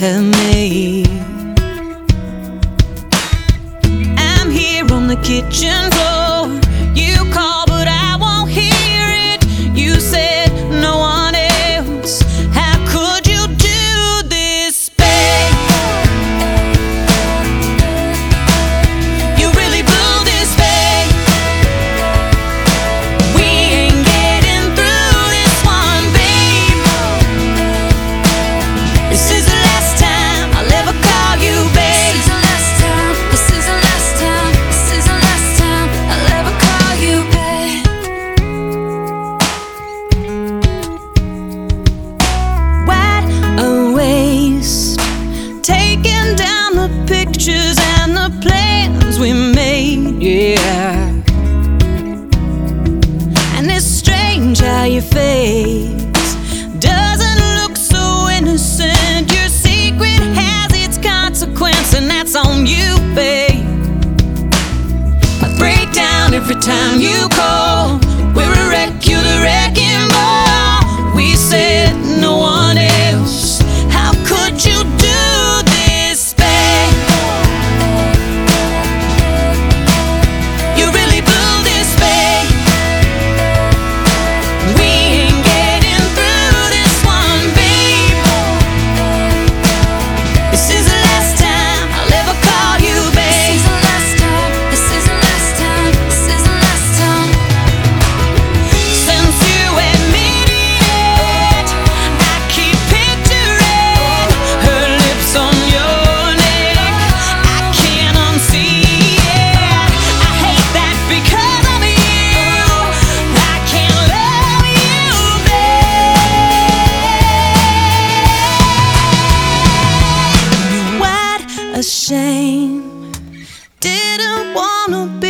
have made. I'm here on the kitchen floor. You call, but I won't hear it. You said no one else. How could you do this, babe? You really blew this, babe. We ain't getting through this one, babe. This is the last time I'll ever call you, babe. This is the last time. This is the last time. This is the last time I'll ever call you, babe. What a waste, taking down the pictures and the plans we made, yeah. And it's strange how your face doesn't look so innocent. Your secret has its consequence, and that's on you, babe. I break down every time you call. We're a wreck, you're the wrecking ball. We said no one else. How could you do this, babe? You really blew this, babe. We ain't getting through this one, babe. This is the last time I'll ever call you, babe. This is the last time. This is the last time. This is the last time. Since you admitted it, I keep picturing her lips on your neck. I can't unsee it. I hate that because of you. I can't love you, babe. What a shame. Didn't wanna be